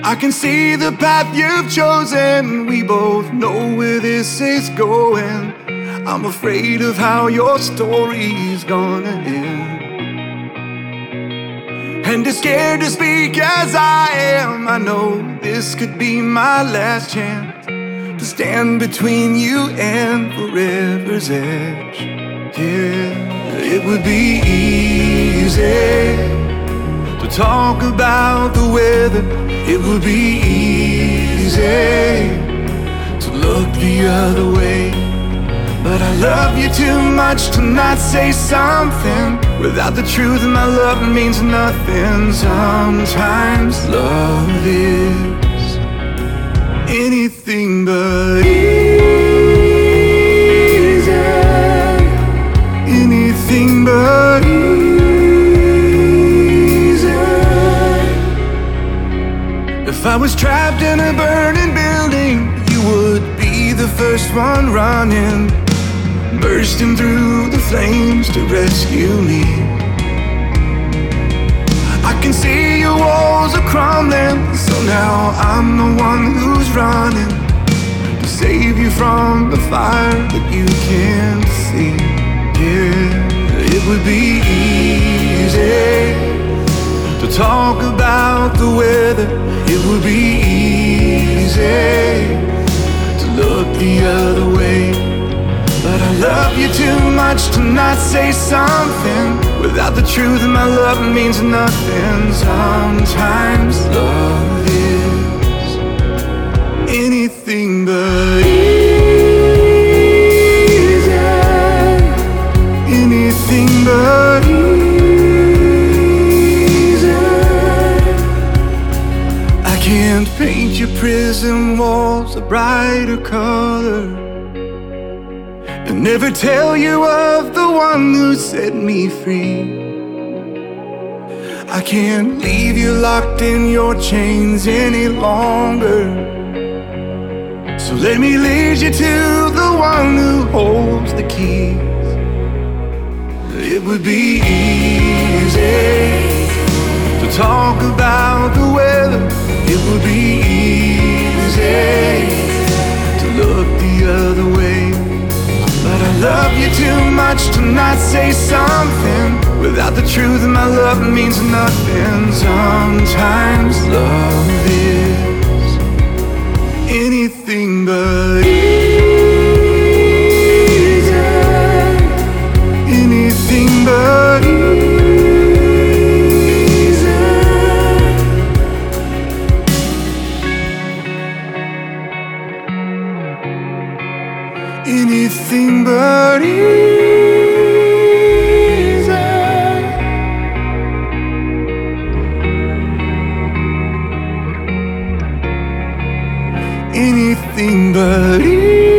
I can see the path you've chosen. We both know where this is going. I'm afraid of how your story's gonna end. And as scared to speak as I am, I know this could be my last chance to stand between you and forever's edge. Yeah, it would be easy to talk about the weather. It would be easy to look the other way. But I love you too much to not say something. Without the truth, my love means nothing. Sometimes love is anything but easy. Anything but easy. If I was trapped in a burning building, you would be the first one running, bursting through the flames to rescue me. I can see your walls are crumbling, so now I'm the one who's running to save you from the fire that you can't see. Yeah, it would be easy to talk about the weather. It would be easy to look the other way. But I love you too much to not say something. Without the truth, my love means nothing. Sometimes love is anything but easy. Anything but easy. I can't paint your prison walls a brighter color, and never tell you of the one who set me free. I can't leave you locked in your chains any longer, so let me lead you to the one who holds the keys. It would be easy to talk about the weather. It would be easy to look the other way. But I love you too much to not say something. Without the truth, my love means nothing. Sometimes love is anything but easy. Anything but easy. Anything but easy. Anything but easy.